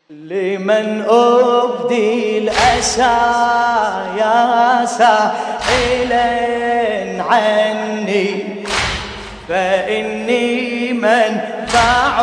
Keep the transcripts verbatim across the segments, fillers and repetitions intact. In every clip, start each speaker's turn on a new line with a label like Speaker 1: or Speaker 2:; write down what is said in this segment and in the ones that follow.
Speaker 1: لمن أبدي الأسى يا سائلا عني، فإني منبع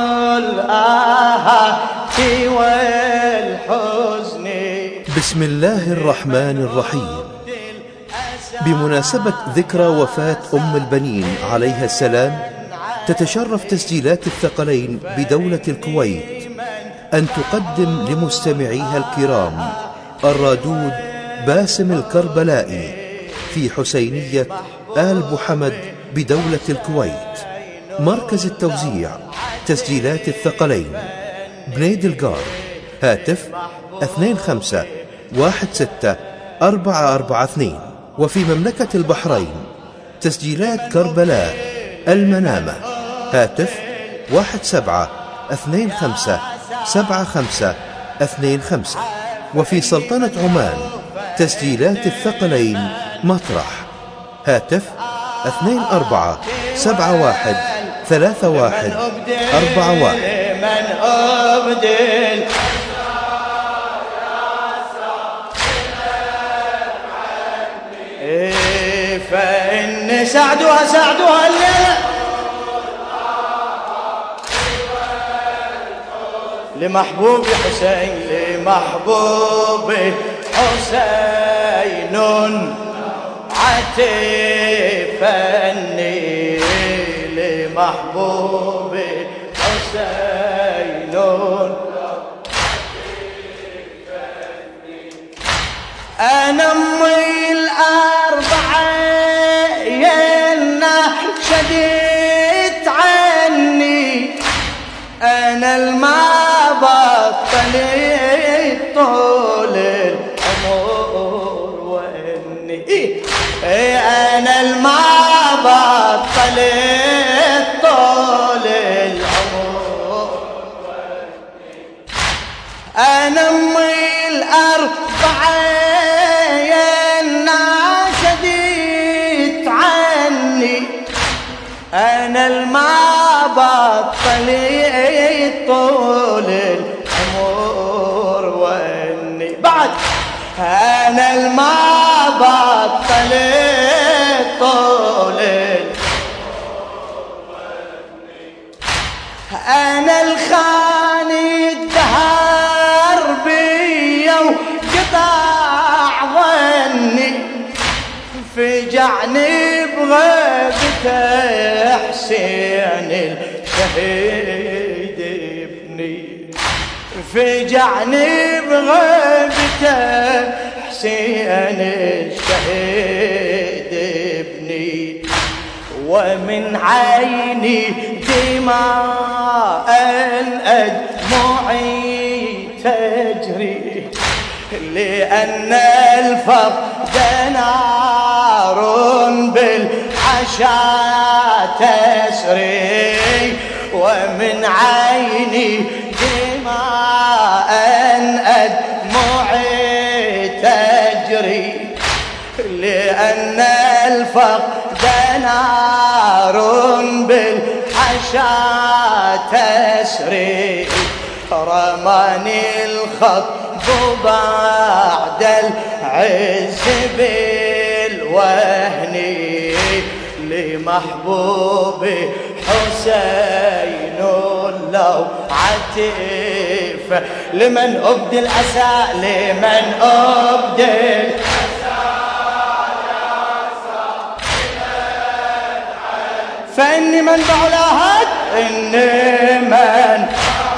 Speaker 1: الآهات والحزن.
Speaker 2: بسم الله الرحمن الرحيم. بمناسبة ذكرى وفاة أم البنين عليها السلام، تتشرف تسجيلات الثقلين بدولة الكويت أن تقدم لمستمعيها الكرام الرادود باسم الكربلائي في حسينية آل بوحمد بدولة الكويت. مركز التوزيع تسجيلات الثقلين، بنيد القار. هاتف اثنين خمسة واحد ستة أربعة أربعة اثنين. وفي مملكة البحرين تسجيلات كربلاء المنامة. هاتف واحد سبعة اثنين خمسة سبعة خمسة اثنين خمسة. وفي سلطنة عمان تسجيلات الثقلين مطرح. هاتف اثنين أربعة سبعة واحد ثلاثة واحد أربعة واحد.
Speaker 1: من أبدل إيه فإن ساعدوها ساعدوها الليلة لمحبوب حسين، لمحبوب حسين عتفني، لمحبوب حسين أنا أمي الأربعة ينا شديت عني، أنا الما بطلت طول العمر وإني أنا الما بطلت طول العمر، أنا أمي الأربعة ينا شديت عني، أنا الما بطلت طول العمر وإني بعد أنا الما بطلت طول العمر وإني أنا الخاني الدهر بيا وقطع ظني، فجعني بغيبته حسين الشهيد ابني، فجعني بغيبته حسين الشهيد ابني، ومن عيني دماء أدمعي تجري، لأن الفقد نار بالعشا تسري، ومن عيني دماء أدمعي تجري، لأن الفقد نار بالحشا تسري، رماني الخطب بعد العز بالوهن، لمحبوب حسين لو عتف، لمن أبدي الأسى لمن أبدي الأسى فإني منبع الآهات، إني منبع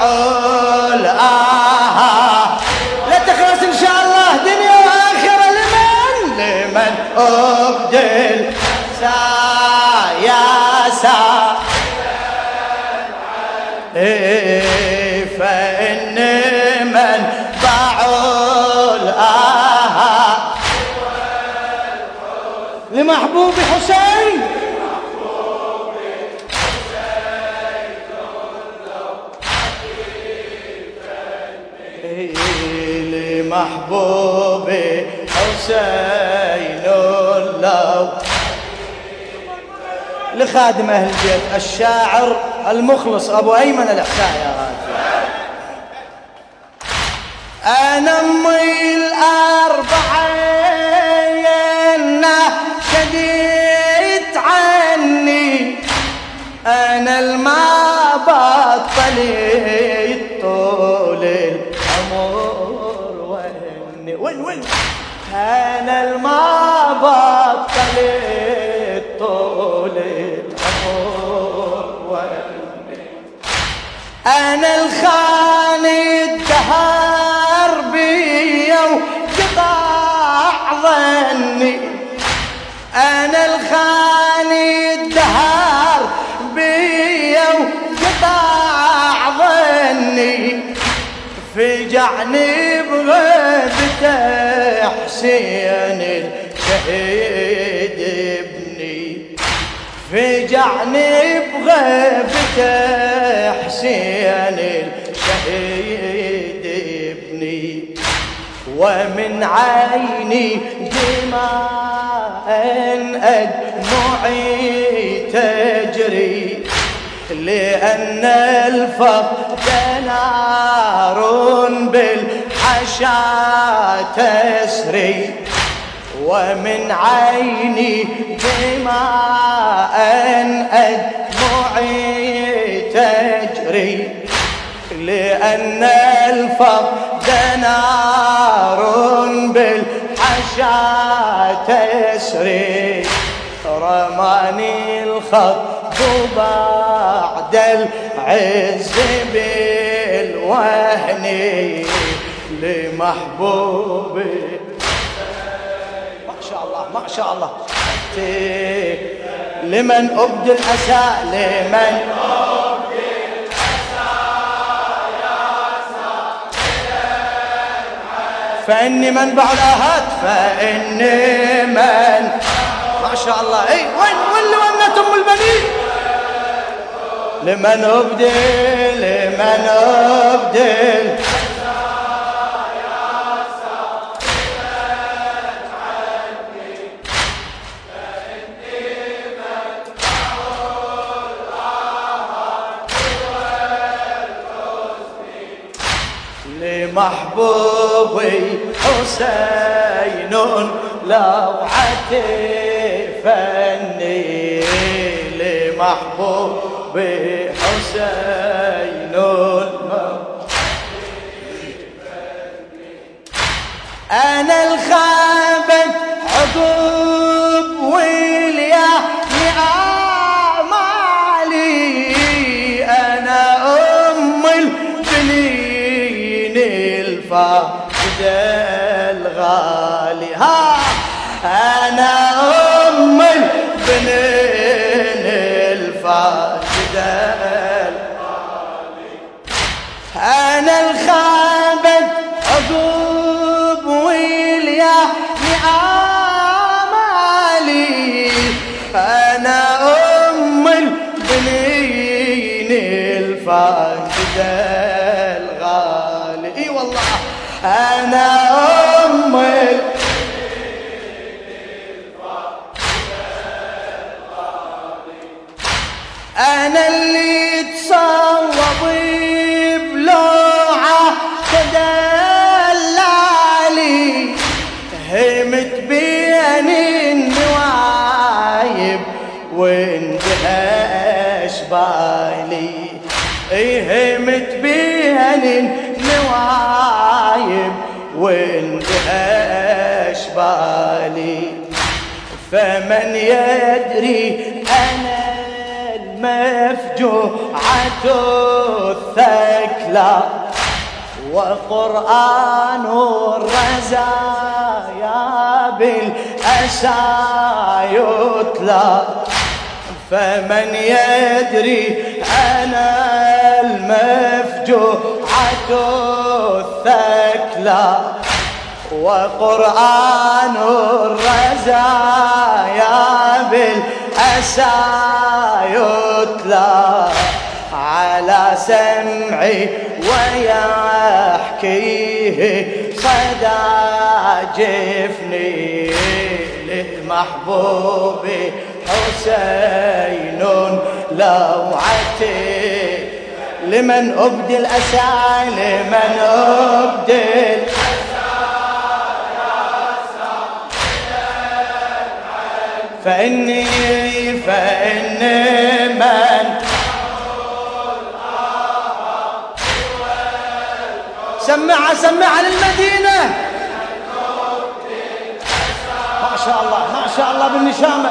Speaker 1: الآهات لا تخلص إن شاء الله دنيا وآخرة. لمن لمن أبدل يا سا إيه فإني منبع الآهات لمحبوب حسين، لمحبوب حسين لو لخادم أهل البيت الشاعر المخلص أبو أيمن الإحساء. يا غازي طول العمر وين وين وين أنا الما بطلت طول العمر وين أنا الخاني الدهر بيا وقطع ظني أنا الخاني الدهر بيا وقطع ظني فجعني بغيبته حسين الشهيد ابني فجعني بغيبته حسين الشهيد ابني ومن عيني دماء أدمعي تجري لأن الفقد نار بالحشا تسري ومن عيني دماء أدمعي تجري لأن الفقد نار بالحشا تسري رماني الخط بعد العز بالوهن لمحبوبي ما شاء الله ما شاء الله لمن أبدي الأسى لمن أبدي الأسى يا سائل فإني منبع الآهات فإني من ما شاء الله اي وين وين ونت ام البنين لمن ابدل لمن ابدل لمحبوبي حسين لوعتي فني لمحبوبي حسين أنا الخابت عقب واليحيى أعمالي أنا أم البنين الفاقدة الغالي ها أنا أم البنين الفاقدة أنا الخابت عقب واليحيى آمالي أنا أم البنين الفاقدة الغالي إي والله أنا أم أنا اللي تصوب بلوعة تدلالي همت بين النوايب واندهش بالي همت بين النوايب واندهش بالي فمن يدري أنا مفجوعة الثكلى وقرآن الرزايا بالأسى يتلى فمن يدري أنا المفجوعة الثكلى وقرآن الرزايا بالأسى يتلى على سمعي ويحكيه صدى جفني للمحبوب حسين لوعتي لمن أبدي الأسى لمن أبدي فإني فإني من سمعها سمعها للمدينة. ما شاء الله ما شاء الله بالنشامة.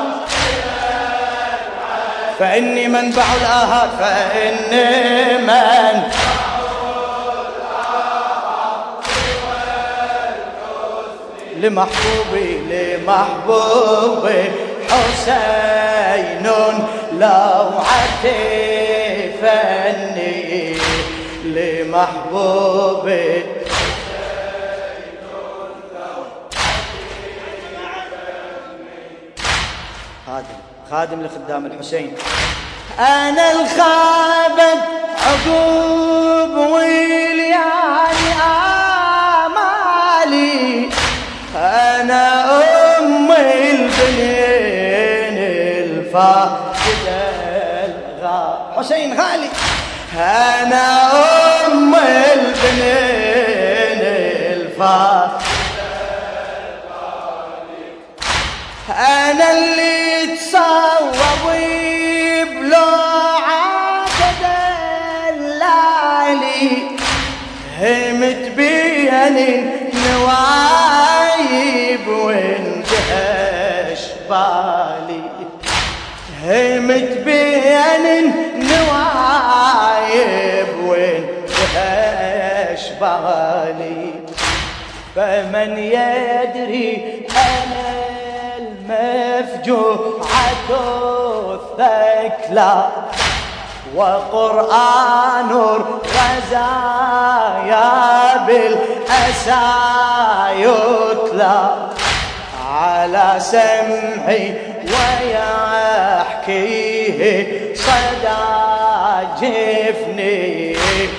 Speaker 1: فإني منبع الآهات فإني من لمحبوبي لمحبوبي حسين لو عتفني لمحبوبي خادم خادم لخدام الحسين. أنا الخابد عقوب وليالي آمالي أنا أم البنين الفاقدة الغالي حسين غالي أنا أم البنين الفاقدة الغالي أنا اللي تصوب بلوعة دلالي همت بين نوايب وانتهش بالي همت بين نوايب وانتهش بالي فمن يدري أنا المفجوعة الثكلى وقرآن الرزايا بالأسى يتلى على سمعي ويحكيه صدى جفني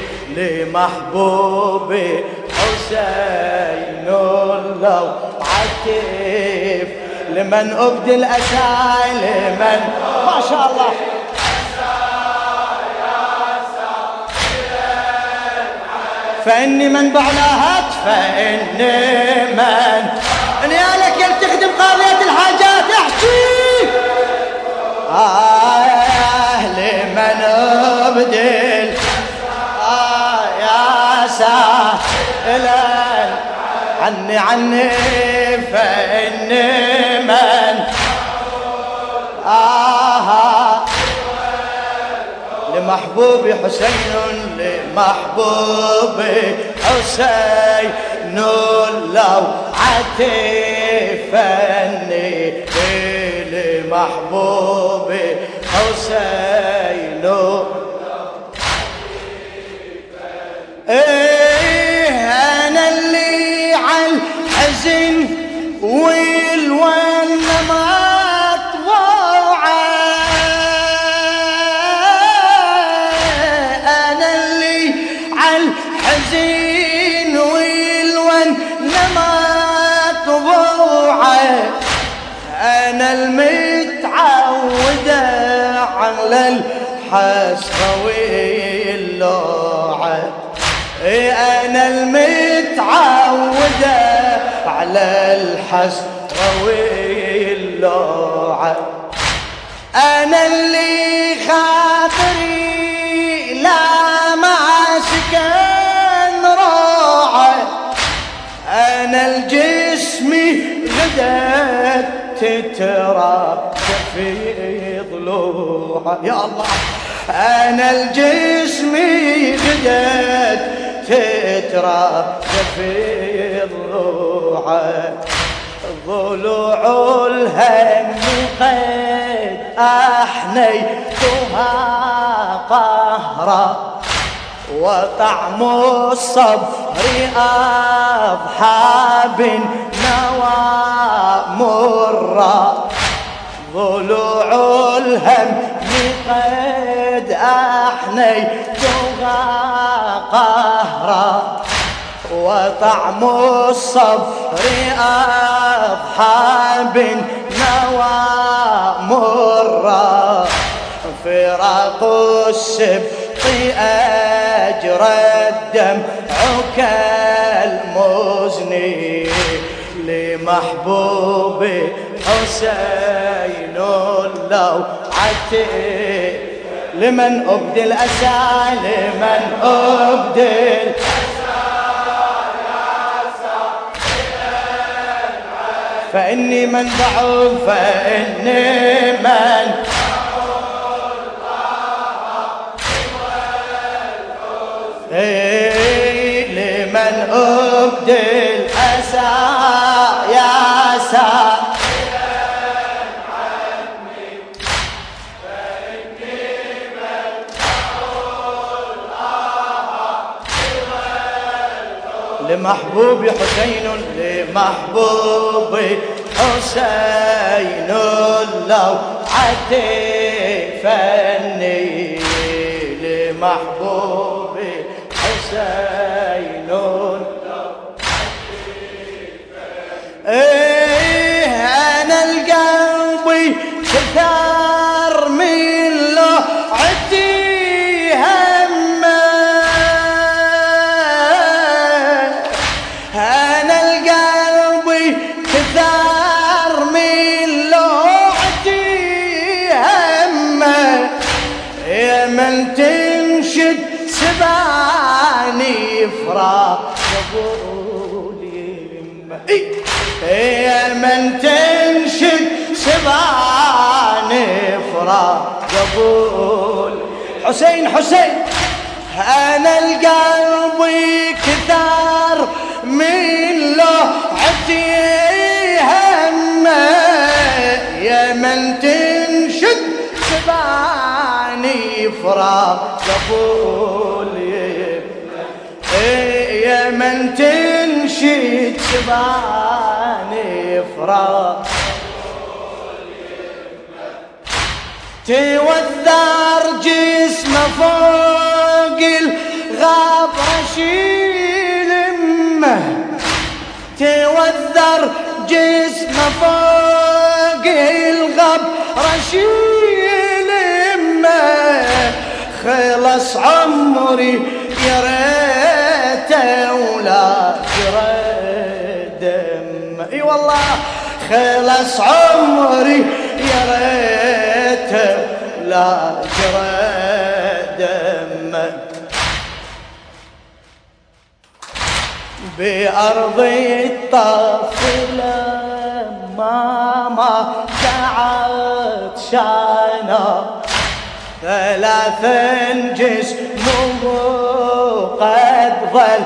Speaker 1: لمحبوبي حسين لو عتف لمن أبدي الأسى لمن ما شاء الله فإني منبع الآهات فإني من أني لك يا تخدم قاضية الحاجات احكي آه لمن أبدل آه يا سائلا عني عني فإني من آه لمحبوبي حسين لمحبوبي حسين لو عتفني لمحبوبي حسين ايه انا اللي عالحزن والولى مطبوعه انا اللي عالحزن والولى مطبوعه انا المتعوده على الحسره واللوعه أنا المتعودة على الحسرة واللوعة أنا اللي خاطري لا ما سكن روعة أنا الجسم غدت تترى في ضلوعة يا الله أنا الجسم غدت تترى في ضلوعه ضلوع الهم قد أحنيتها قهرا وطعم الصبر أضحى بالنوى مرا ضلوع الهم قد أحنيتها قهرا وطعم الصبر أضحى بالنوى مرا فراق السبط أجرى الدمع كالمزني لمحبوبي حسين لو عتب لمن أبدي الأسى لمن أبدي الأسى فإني منبع فإني من إيه لمن أبدل أسى يا سا لمحبوبي حسين لمحبوبي حسين لو عتفني لمحبوبي حسين لو ايه انا القلبي كثر من لوعتي من تنشد سباني فراق قبولي يا من تنشد سباني فراق قبول حسين حسين انا القلب كثار من لوعتي همه يا من تنشد سباني فراق قبول يا من تنشد سباني فراق توثر جسمه فوق الغاب رشيل امه توثر جسمه فوق الغاب رشيل امه خلص عمري يا ريته ولا جرى دم اي والله خلص عمري يا ريته لا جرى دم بأرض الطفلة ماما دعت شانا ثلاثا جسمه قد ظل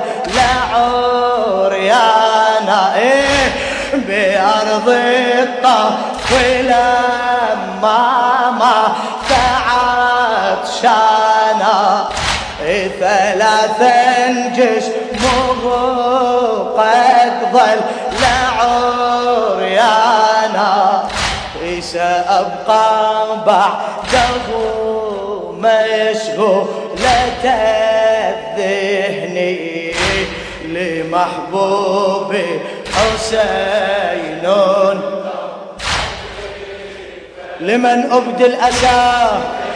Speaker 1: لعريانا إيه بأرض الطفلة ماما دعت شانا إيه ثلاثا جسمه قد ظل لعريانا سأبقى بعده مشغولة الذهن لمحبوبي حسين لمن أبدي الأسى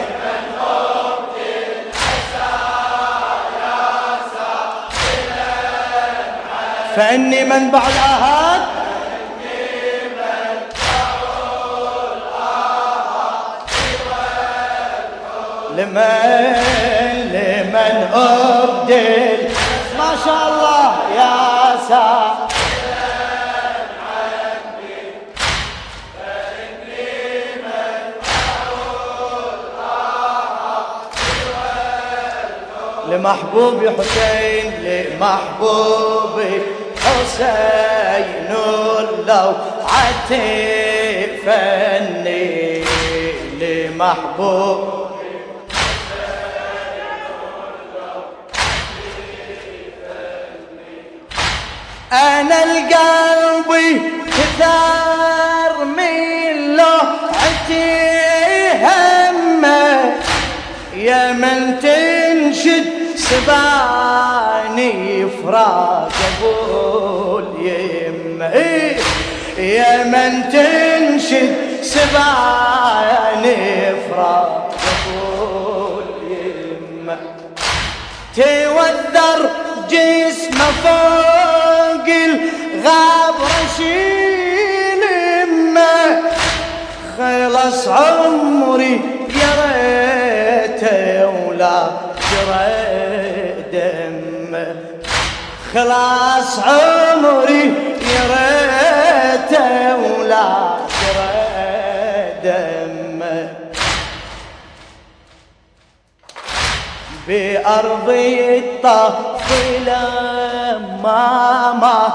Speaker 1: فإني منبع الآهات لمن لمن أبدل ما شاء الله يا سا لمحبوبي حسين لمحبوبي حسين لو عتفني لمحبوب أنا القلب كثار من لوعتي همه يا من تنشد سباني فراق قبول يمه يا من تنشد سباني فراق قبول يمه توثر جسمه فوق الغاب رشيل امه خلص عمري يا ريته ولا جرى دم خلاص عمري يا ريته حسبته ولا ترى دمه بأرضي الطف لما ما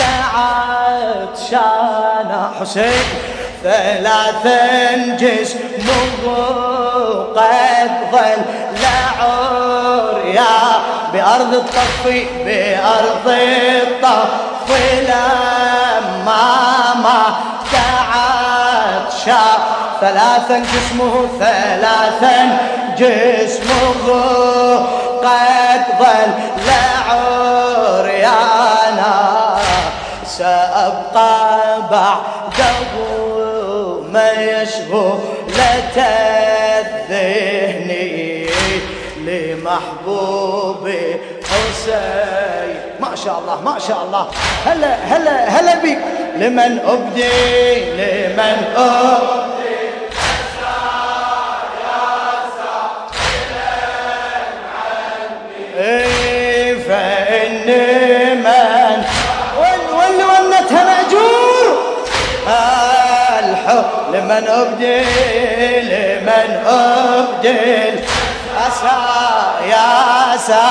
Speaker 1: تعطشان حسين ثلاثا جسمه قد ظل لعريا بأرض الطف بأرض الطف لما ما تعطشان ثلاثا جسمه ثلاثا جسمه قد ظل لعريانا سأبقى بعده ما يشبه لتذهن لمحبوبي حسين. ما شاء الله ما شاء الله. هلا هلا هلا بك. لمن أبدي لمن أبدي فإني من واللي ونتها مأجور الحب لمن أبدي لمن أبدي أسى يا أسى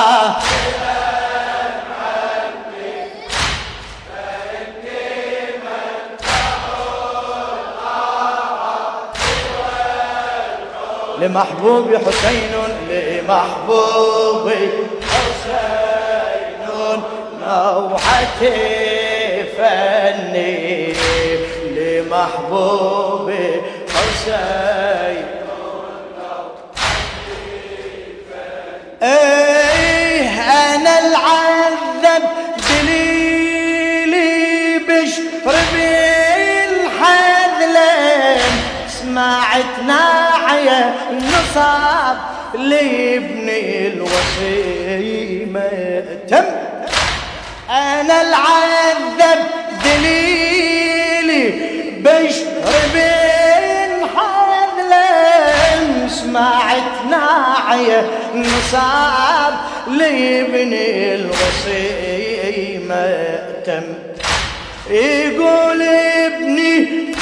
Speaker 1: لمحبوبي حسين لمحبوبي حسين نوحتي فني لمحبوبي حسين ايه انا العذب دليلي بشرب الحذلين سمعت ناعية نصاب لابني الوصي مأتم أنا العذب دليلي بشرب الحذلين سمعت ناعية نصاب لابني الوصي مأتم يقول ابني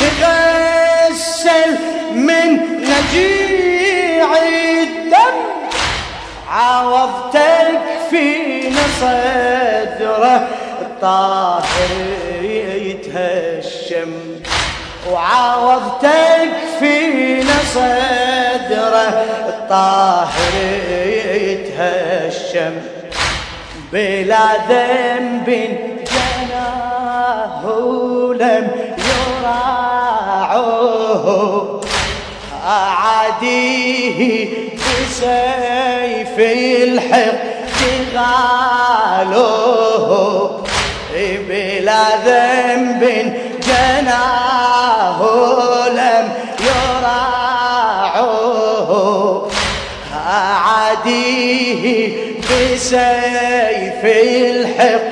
Speaker 1: تغسل من نجيع الدم عوضتك في صدره الطاهر يتهشم وعوضتك في صدره الطاهر يتهشم بلا ذنب جناه لم يراعه أعاديه بسيف الحق غالوه بلا ذنب جناه لم يراعه أعاديه بسيف الحق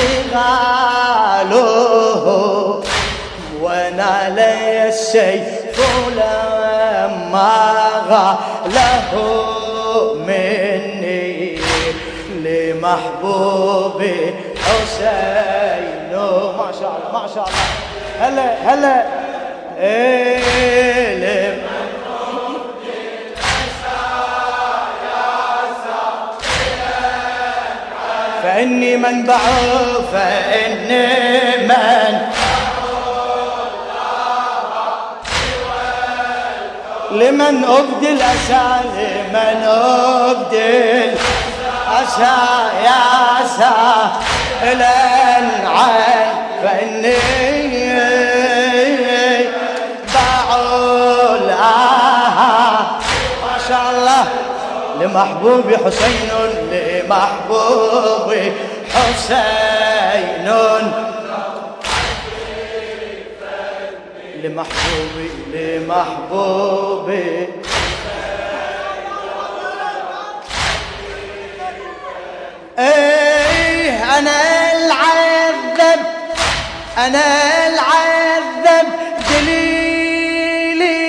Speaker 1: غالوه ونال السيف لما غاله مني لمحبوبي حسين. ما شاء الله ما شاء الله. هلا هلا إيه فإني منبع فإني من لمن أبدي الأسى لمن أبدي الأسى يا أسى الأنعام فإني بعول آه ما شاء الله لمحبوبي حسين لمحبوبي حسين لمحبوبي لمحبوبي ايه انا العذب انا العذب دليلي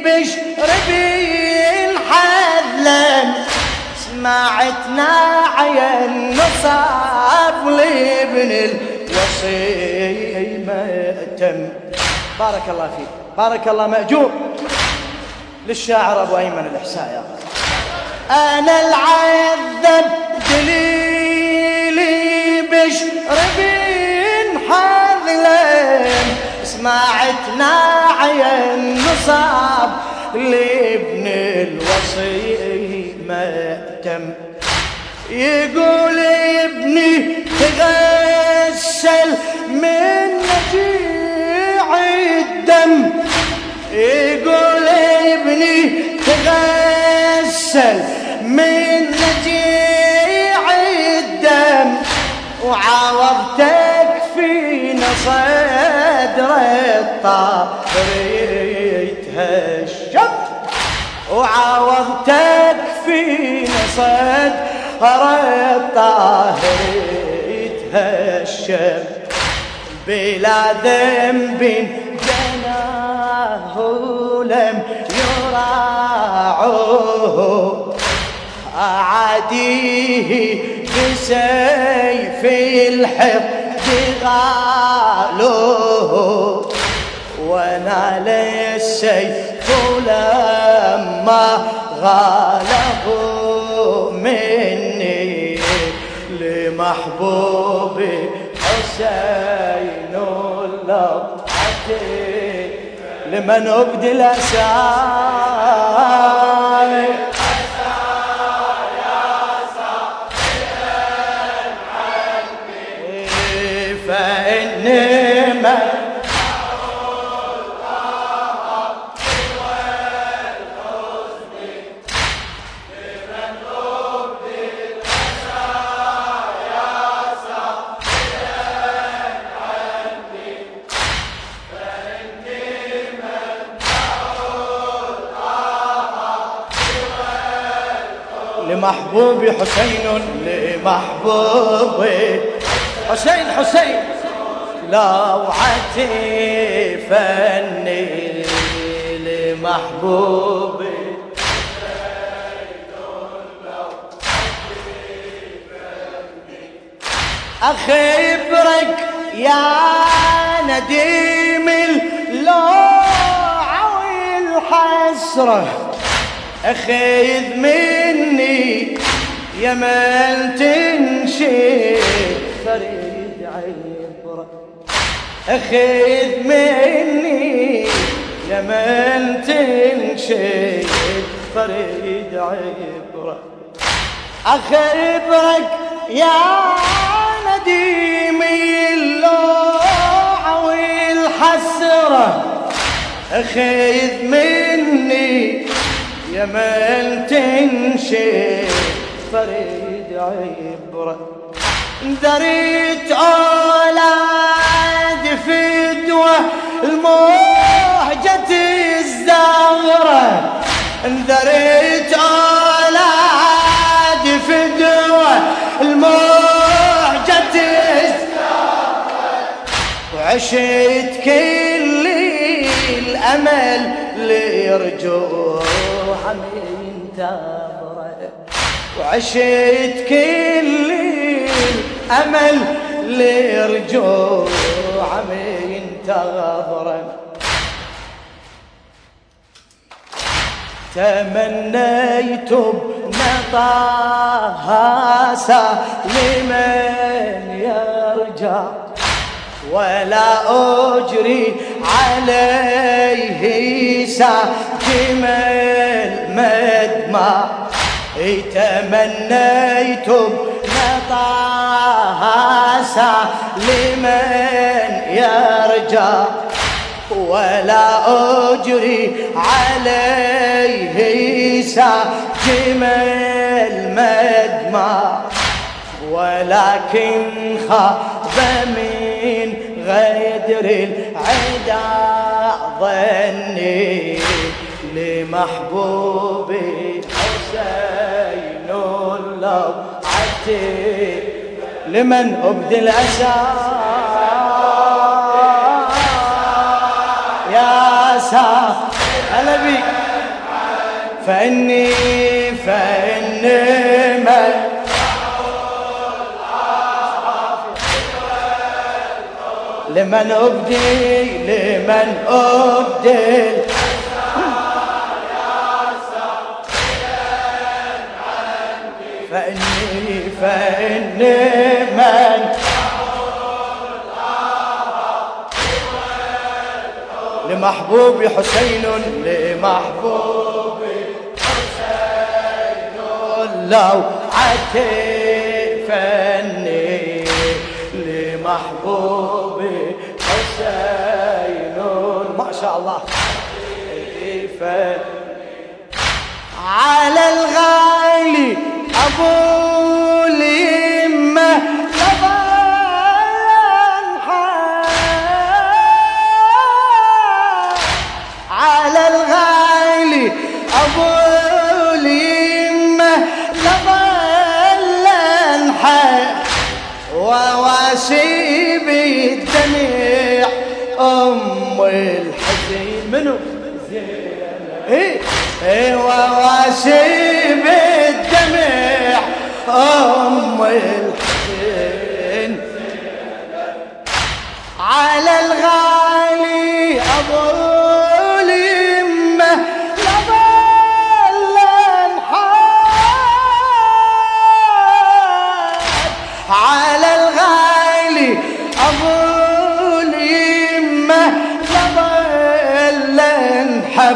Speaker 1: بشربي الحذلم سمعت ناعية النصاب لابن الوصي مأتم بارك الله فيك، بارك الله، مأجور للشاعر أبو أيمن الإحساء. يا أنا العذب دليلي بشربين حاذلين، سمعت ناعي النصاب لابن الوصي مأتم، يقول ابني تغسل من نجيع الدم، يقول ابني تغسل من نجيع الدم، وعاوضتك فينا صدر الطاهر يتهشم، وعاوضتك فينا صدر الطاهر يتهشم، بلا ذنب جناه لم يراعوه، أعاديه بسيف الحقد غالوه، ونال السيف لما غاله مني، لمحبوبي حسين اللطعتي، لمن أبدي الأساي فإنما لمحبوبي حسين، لمحبوبي حسين حسين لوعتي فني، لمحبوبي أخبرك يا نديم اللوعة والحسرة، أخذ مني يا من تنشي فريد عبرة، أخذ مني يا من تنشي فريد عبرة، أخبرك يا نديمي اللوعة والحسرة، أخذ مني يا من تنشي فريد عبرة، دريت أولاد فدوة الموهجة الزهرة، دريت أولاد فدوة الموهجة الزهرة، وعشت كل الأمل لرجوع من تبرة، وعشت كل الأمل لرجوع من تبرة، تمنيت بنطاها لمن يرجع، ولا أجري عليه ساكم المدمع، تمنيت بنطاها لمن يرجع، ولا أجري عليه ساكم المدمع، ولكن خاب من غدر العدا ظني، لمحبوبي حسين اللوعتي، لمن أبدي الأسى يا سا هلا بيك، فإني فإني من لمن أبدي لمن أبدي فإني فإني من لمحبوبي حسين لمحبوبي حسين لو عتفني لمحبوبي حسين ما شاء الله على الغالي أبو اليمة على الغالي أبو اليمة لظل انحى وواسي بالدمع أم الحزين منو إيه إيه وواسي بالدمع أم الحزين على الغالي أبو اليمة لظل انحاد على الغالي أبو اليمة لظل انحب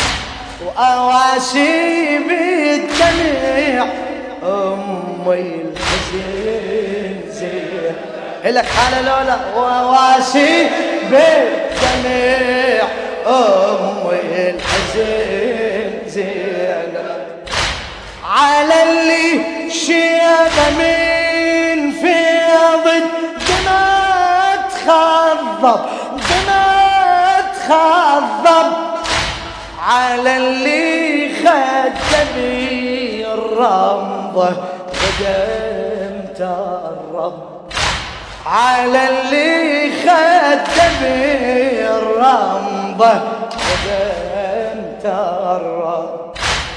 Speaker 1: وأواسي بالدمع أم الحزين زين إلك حالة لولا وواسي بالدمع أم الحزين زين على اللي شيب من فيض دمع تخضب دمع تخضب على اللي خدني الرمضة قدمت الرب على اللي خدني الرمضة قدمت الرب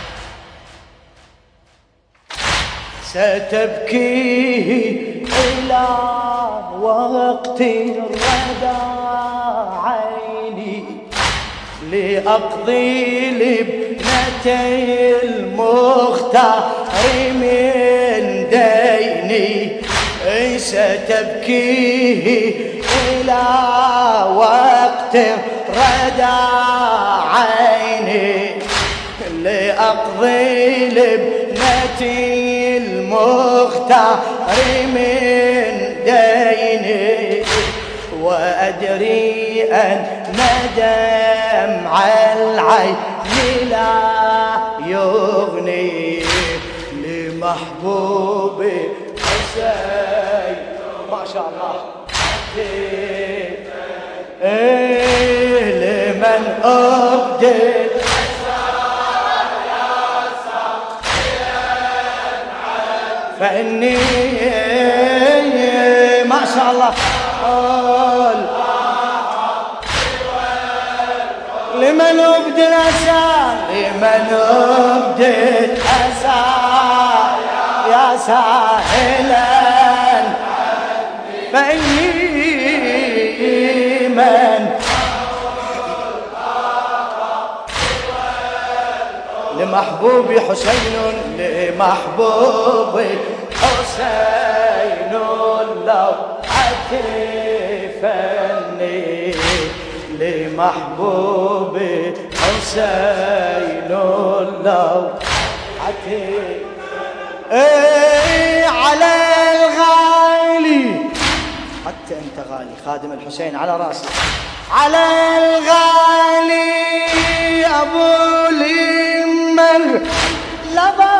Speaker 1: ستبكيه إلى وقت الردى عيني لأقضي لابنتي المختار من ديني ستبكيه إلى وقت ردى عيني لأقضي لابنتي المختار من ديني وأدري أن دمع العين لا يغني لمحبوبي حسين ما شاء الله إيه لمن أبدل فإني ما شاء الله قول لمن أبدل أسى لمن أبدل أسى يا سائلا فإني من لمحبوبي حسين لمحبوبي حسين لو عتفني لمحبوبي حسين لو عتفني ايه على الغالي حتى انت غالي خادم الحسين على راسي على الغالي ابو اليمة لظى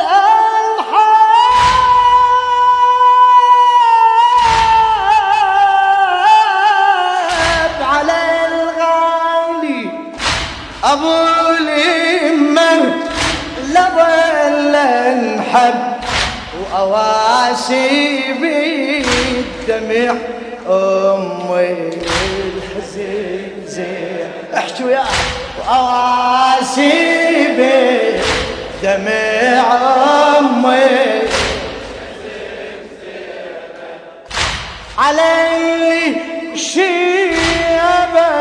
Speaker 1: الألحاب على الغالي أبو اليمة لظل انحب وأواسي بالدمع أمي الحزين زين احكوا يا وأواسي بالدمع أمي علي شيبه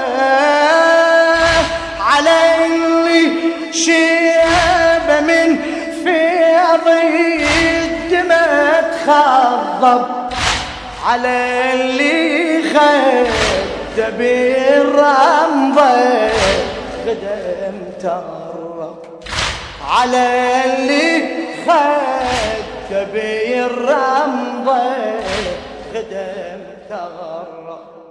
Speaker 1: على اللي شيبه من فيض الدمى تخضب على اللي خد بالرمضة خدم ترب على اللي خد بالرمضة خدم تغرب